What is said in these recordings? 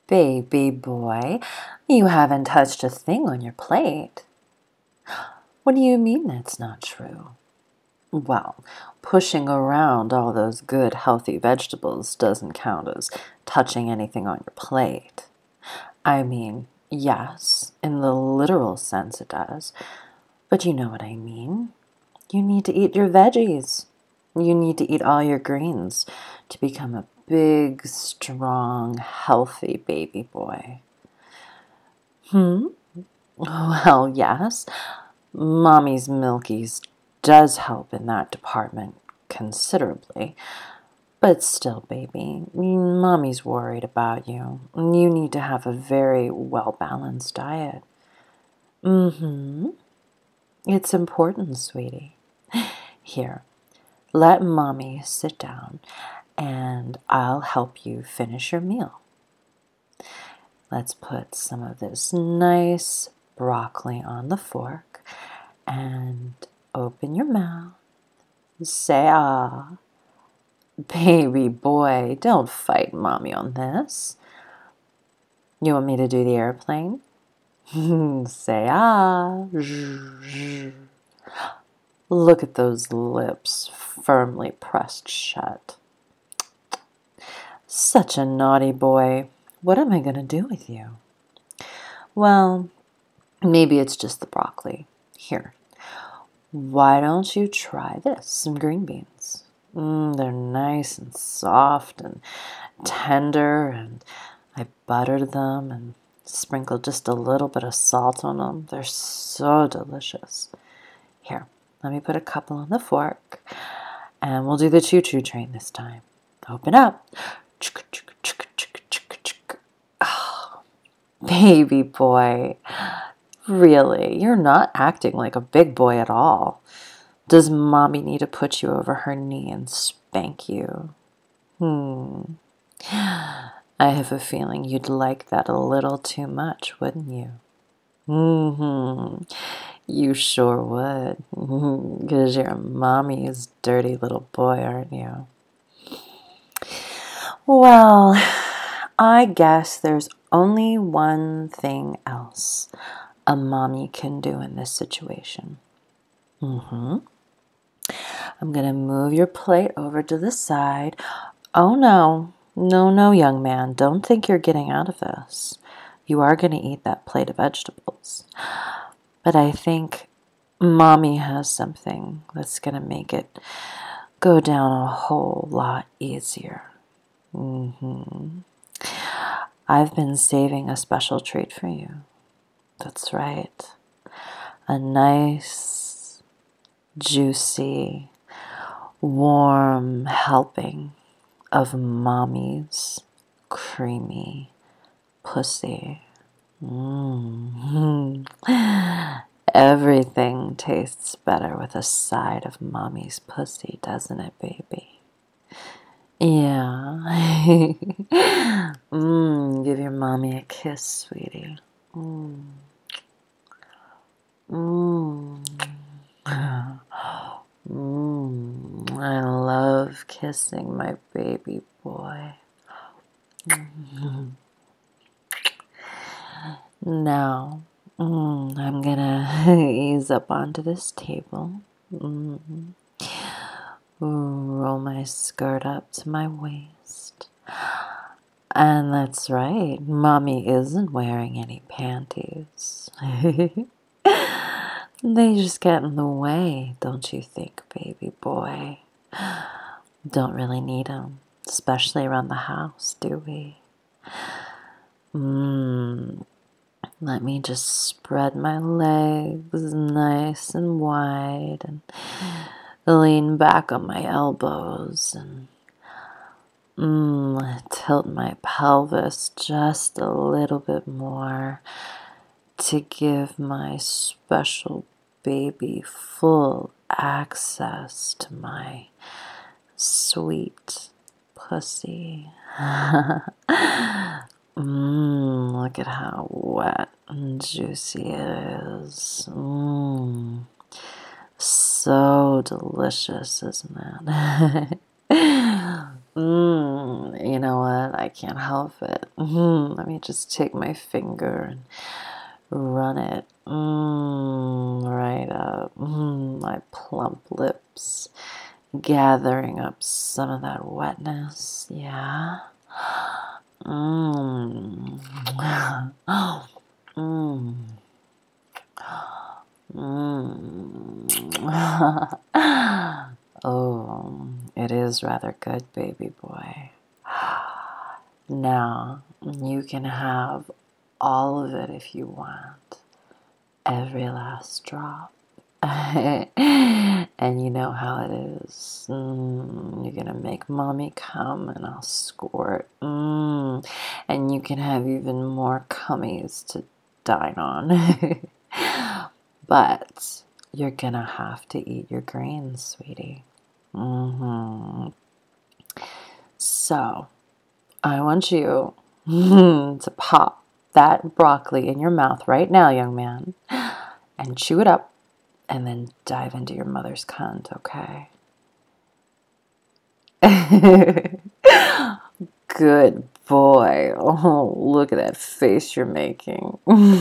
Baby boy, you haven't touched a thing on your plate. What do you mean that's not true? Well, pushing around all those good, healthy vegetables doesn't count as touching anything on your plate. I mean, yes, in the literal sense it does, but you know what I mean. You need to eat your veggies. You need to eat all your greens to become a big, strong, healthy baby boy. Well, yes, Mommy's Milkies does help in that department considerably. But still, baby, Mommy's worried about you. You need to have a very well-balanced diet. It's important, sweetie. Here, let Mommy sit down and I'll help you finish your meal. Let's put some of this nice broccoli on the fork and open your mouth. Say ah. Baby boy, don't fight Mommy on this. You want me to do the airplane? Say ah. Look at those lips firmly pressed shut. Such a naughty boy. What am I going to do with you? Well, maybe it's just the broccoli. Here, why don't you try this, some green beans? They're nice and soft and tender, and I buttered them and sprinkled just a little bit of salt on them. They're so delicious. Here, let me put a couple on the fork, and we'll do the choo-choo train this time. Open up. Oh, baby boy. Really, you're not acting like a big boy at all. Does Mommy need to put you over her knee and spank you? I have a feeling you'd like that a little too much, wouldn't you? You sure would, because you're Mommy's dirty little boy, aren't you? Well, I guess there's only one thing else a mommy can do in this situation. I'm going to move your plate over to the side. Oh, no. No, young man. Don't think you're getting out of this. You are going to eat that plate of vegetables. But I think Mommy has something that's going to make it go down a whole lot easier. I've been saving a special treat for you. That's right. A nice, juicy, warm helping of Mommy's creamy pussy. Everything tastes better with a side of Mommy's pussy, doesn't it, baby? Yeah. Give your Mommy a kiss, sweetie. I love kissing my baby boy. Now, I'm gonna ease up onto this table. Roll my skirt up to my waist. And that's right, Mommy isn't wearing any panties. They just get in the way, don't you think, baby boy? Don't really need them, especially around the house, do we? Let me just spread my legs nice and wide and lean back on my elbows and tilt my pelvis just a little bit more to give my special baby full access to my sweet pussy. Look at how wet and juicy it is. So delicious, isn't it? You know what? I can't help it. Let me just take my finger and run it right up my plump lips, gathering up some of that wetness. Yeah. Mmm. Mmm. Mmm. Oh, it is rather good, baby boy. Now, you can have all of it if you want. Every last drop. And you know how it is. You're going to make mommy come and I'll squirt. And you can have even more cummies to dine on. But you're going to have to eat your greens, sweetie. So, I want you to pop that broccoli in your mouth right now, young man, and chew it up, and then dive into your mother's cunt, okay? Good boy. Oh, look at that face you're making.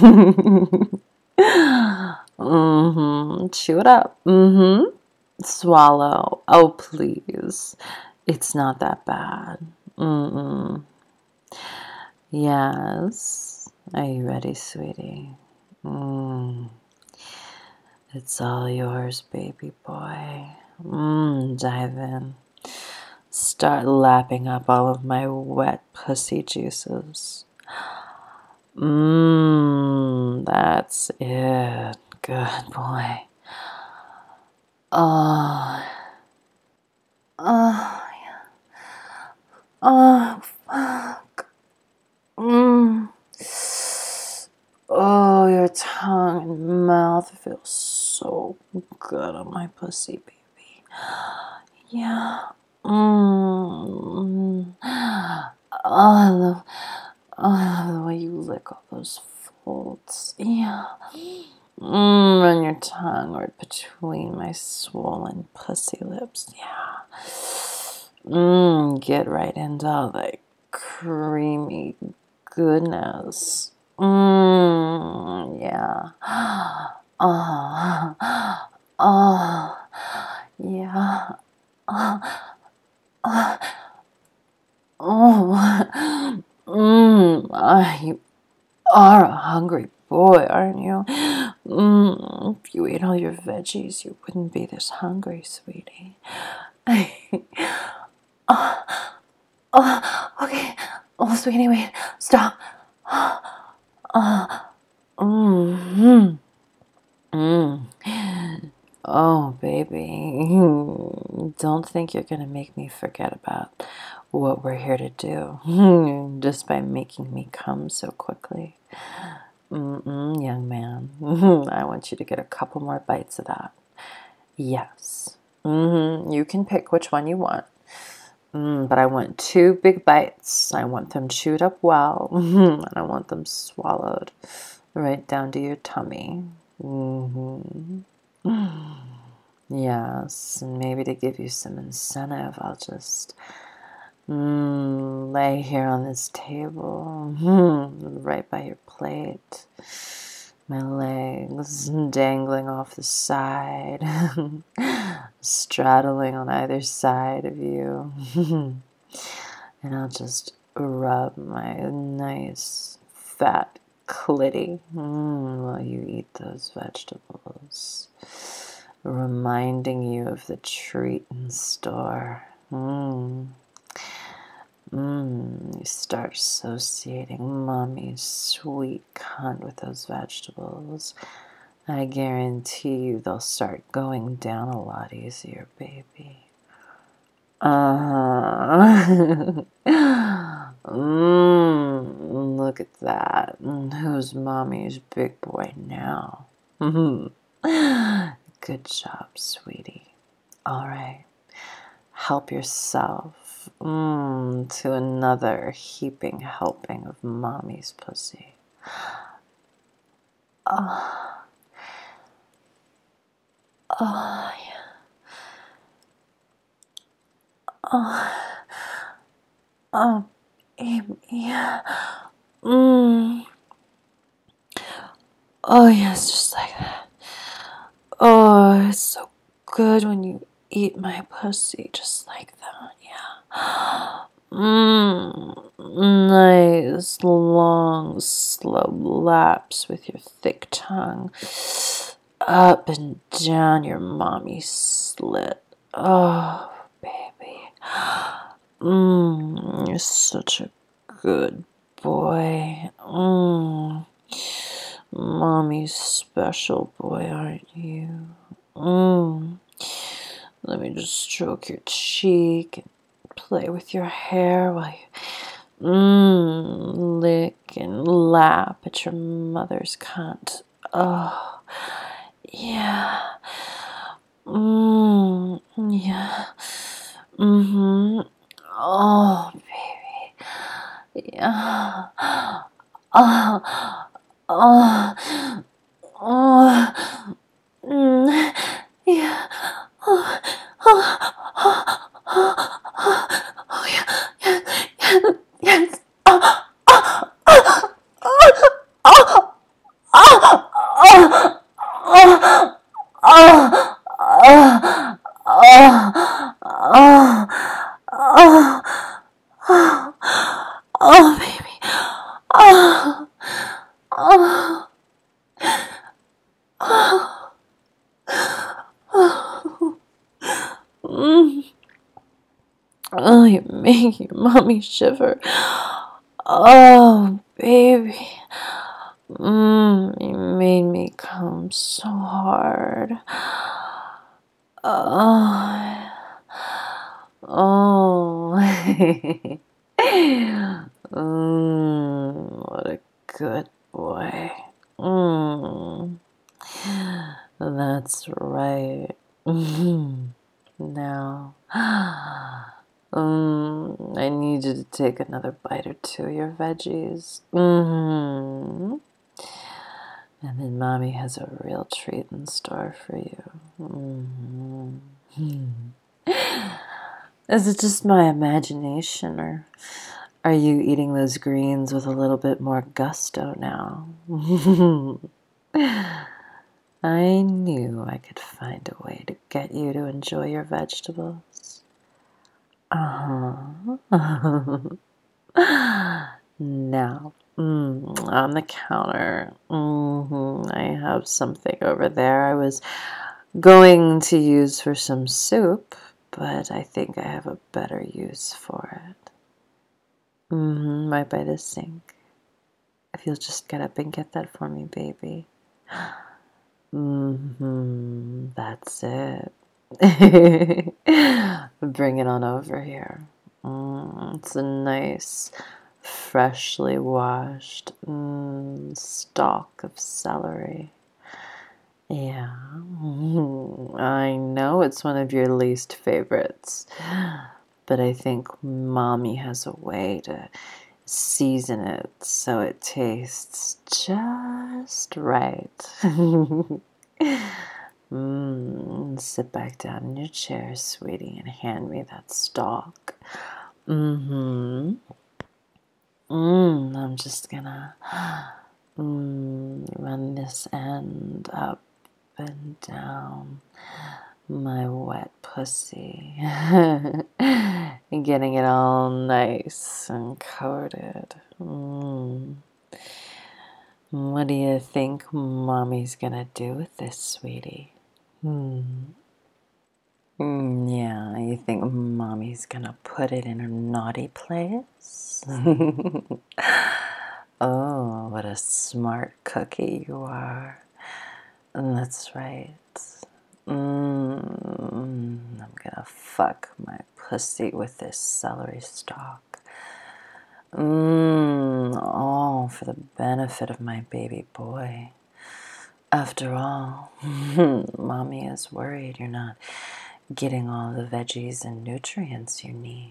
Chew it up. Swallow. Oh, please. It's not that bad. Yes. Are you ready, sweetie? It's all yours, baby boy. Dive in. Start lapping up all of my wet pussy juices. That's it. Good boy. Oh. Oh, yeah. Oh, fuck. Oh, your tongue and mouth feels so good on my pussy, baby. Yeah. I love the way you lick all those folds. Yeah. Run your tongue right between my swollen pussy lips. Yeah. Get right into all that creamy goodness. Yeah. Oh, oh, yeah. Oh, you are a hungry boy, aren't you? If you ate all your veggies, you wouldn't be this hungry, sweetie. Okay. Oh, sweetie, wait. Stop. Mm. Oh, baby. Don't think you're going to make me forget about what we're here to do just by making me come so quickly. Young man. I want you to get a couple more bites of that. Yes. You can pick which one you want. But I want 2 big bites. I want them chewed up well, and I want them swallowed right down to your tummy. Yes, and maybe to give you some incentive, I'll just lay here on this table, right by your plate. My legs dangling off the side, straddling on either side of you. And I'll just rub my nice fat clitty while you eat those vegetables, reminding you of the treat in store. You start associating mommy's sweet cunt with those vegetables. I guarantee you they'll start going down a lot easier, baby. Look at that. Who's mommy's big boy now? Good job, sweetie. All right. Help yourself to another heaping helping of mommy's pussy. Oh, yeah. Oh, Oh, Amy. Mm. Oh, yes, just like that. Oh, it's so good when you eat my pussy just like that, yeah. Nice, long, slow laps with your thick tongue up and down your mommy slit. Oh, baby. You're such a good boy. Mommy's special boy, aren't you? Let me just stroke your cheek and play with your hair while you lick and lap at your mother's cunt. Oh, yeah. Yeah. Oh, baby. Yeah. Oh, oh, oh. Yeah. Oh, oh, oh, oh, oh, yeah. Yes. Yes. Oh, oh, oh, oh, oh, oh, oh, oh, oh, oh, oh, oh, oh, baby. Oh, oh, oh, oh. Oh, you make your mommy shiver. Oh, baby. You made me come so hard. Oh, oh. What a good boy. That's right. Now, I need you to take another bite or two of your veggies. And then mommy has a real treat in store for you. Is it just my imagination, or are you eating those greens with a little bit more gusto now? I knew I could find a way to get you to enjoy your vegetables. Now, on the counter, I have something over there I was going to use for some soup, but I think I have a better use for it. Right by the sink. If you'll just get up and get that for me, baby. That's it. Bring it on over here. It's a nice, freshly washed stalk of celery. Yeah, I know it's one of your least favorites, but I think mommy has a way to season it so it tastes just right. Sit back down in your chair, sweetie, and hand me that stalk. I'm just gonna run this end up and down my wet pussy. Getting it all nice and coated. What do you think mommy's gonna do with this, sweetie? Yeah, you think mommy's gonna put it in her naughty place? Oh, what a smart cookie you are. That's right. I'm gonna fuck my pussy with this celery stalk. All for the benefit of my baby boy. After all, mommy is worried you're not getting all the veggies and nutrients you need.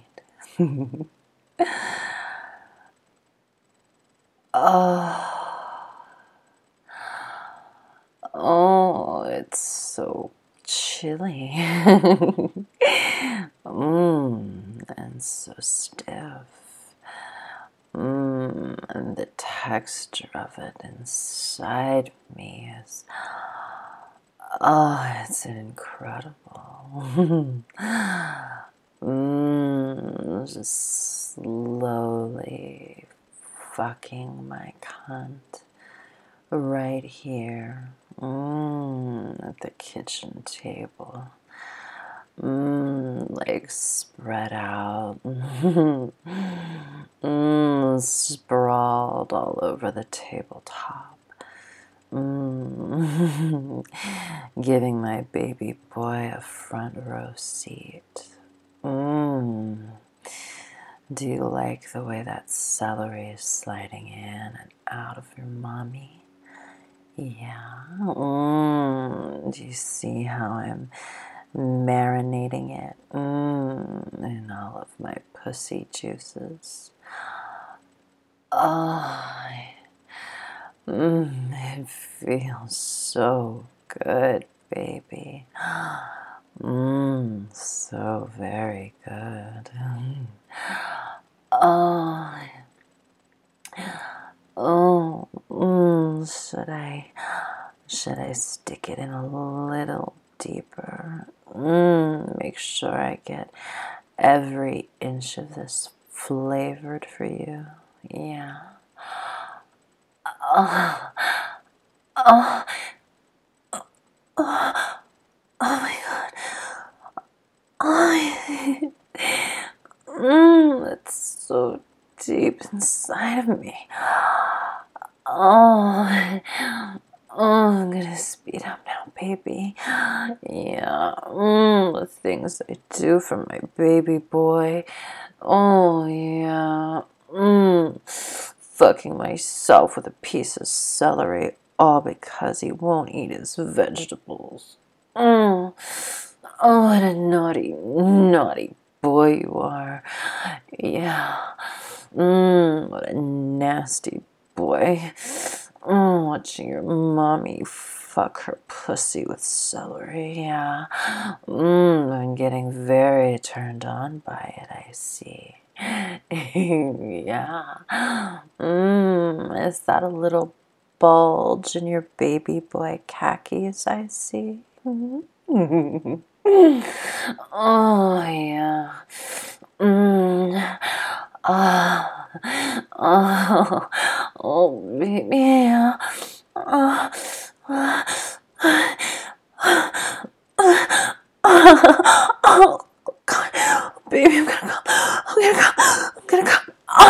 Oh, it's so chilly. And so stiff. And the texture of it inside me is, oh, it's incredible. Just slowly fucking my cunt right here at the kitchen table. Legs spread out, sprawled all over the tabletop. Giving my baby boy a front row seat. Do you like the way that celery is sliding in and out of your mommy? Yeah. Do you see how I'm marinating it in all of my pussy juices? Oh, it feels so good, baby. So very good. Should I stick it in a little deeper? Make sure I get every inch of this flavored for you. Yeah. Oh, oh, oh, oh my God. Oh, it's so deep inside of me. Oh, I'm gonna speed up now, baby. Yeah, the things I do for my baby boy. Oh, yeah. Fucking myself with a piece of celery, all because he won't eat his vegetables. Oh, what a naughty, naughty boy you are. Yeah. What a nasty boy. Watching your mommy fuck her pussy with celery. Yeah. I'm getting very turned on by it, I see. Yeah. Is that a little bulge in your baby boy khakis, I see? Oh, yeah. Oh, baby. Oh, God. Baby, I'm gonna go. I'm gonna go.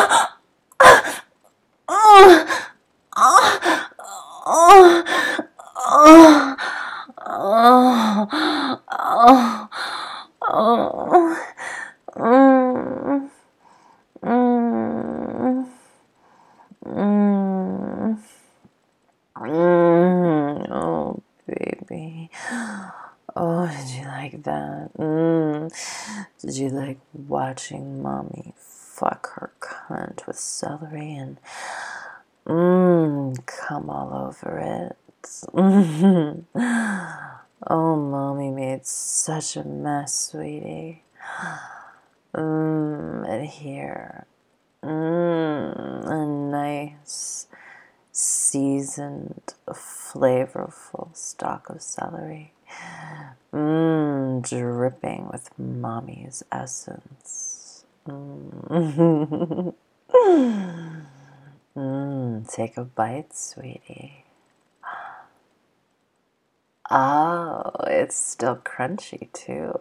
Oh, baby. Oh, did you like that? Did you like watching mommy fuck her cunt with celery and come all over it? Oh, mommy made such a mess, sweetie. And here, a nice, seasoned, flavorful stalk of celery. Dripping with mommy's essence. Take a bite, sweetie. Oh, it's still crunchy too.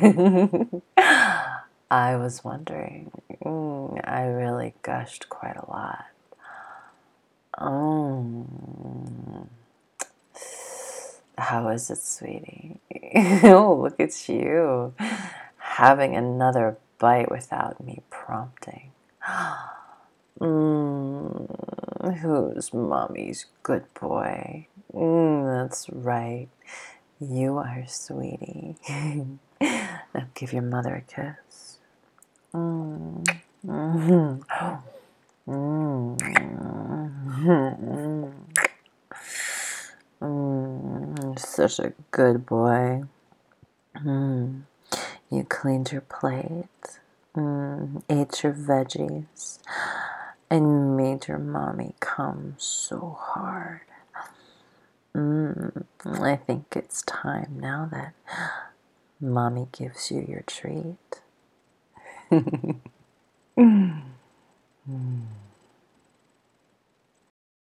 I was wondering. I really gushed quite a lot. How is it, sweetie? Oh, look at you. Having another bite without me prompting. Who's mommy's good boy? That's right. You are, sweetie. Now give your mother a kiss. Such a good boy. You cleaned your plate, ate your veggies, and made your mommy come so hard. I think it's time now that mommy gives you your treat.